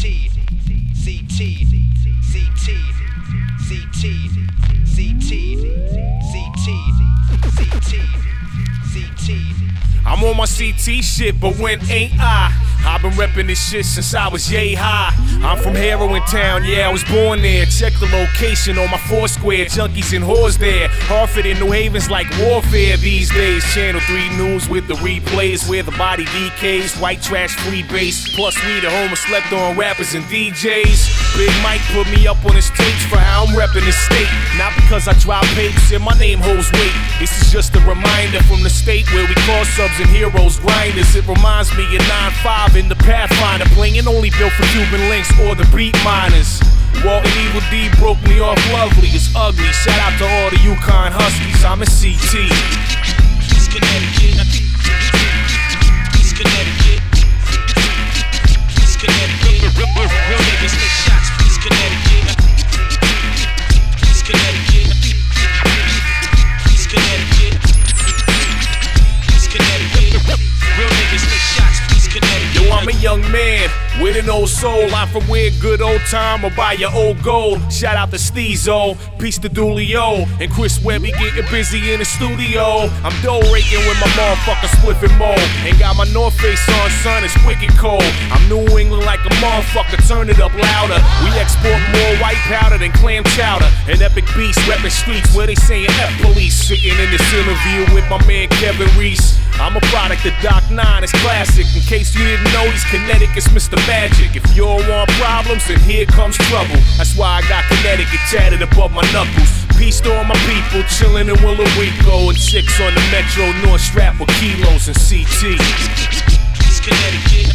I'm on my CT shit, but when ain't I? I've been reppin' this shit since I was yay high. I'm from Heroin Town, yeah, I was born there. Check the location on my Foursquare, junkies and whores there. Hartford and New Haven's like warfare these days. Channel 3 News with the replays, where the body decays. White trash, free base, plus we the home of slept on rappers and DJs. Big Mike put me up on his tapes for how I'm reppin' this state. Not because I drop papes and my name holds weight. This is just a reminder from the state where we call subs and heroes grinders. It reminds me of 9-5 in the Pathfinder, playing only built for Cuban links or the beat miners. Walton Evil D broke me off lovely, it's ugly. Shout out to all the Yukon Huskies, I'm a CT. East Connecticut. East Connecticut. East Connecticut. Real niggas take shots. East Connecticut. East Connecticut. East Connecticut. East Connecticut. Real niggas take shots. East Connecticut. Yo, I'm a young man with an old soul. I'm from where good old time will buy your old gold. Shout out to Steezo, peace to Doolio, and Chris Webby getting busy in the studio. I'm dough raking with my motherfucker spliff and mold. Ain't got my North Face on, son, it's wicked cold. I'm New England like a motherfucker, turn it up louder. We export more white powder than clam chowder. An epic beast reppin' streets where they saying F police. Sitting in this interview with my man Kevin Reese. I'm a product of Doc 9, it's classic. In case you didn't know, he's kinetic, it's Mr. Magic. If you don't want problems, then here comes trouble. That's why I got Connecticut tatted above my knuckles. Peace to all my people, chillin' in Willow Rico. And chicks on the Metro North Strap with kilos and CT. East Connecticut.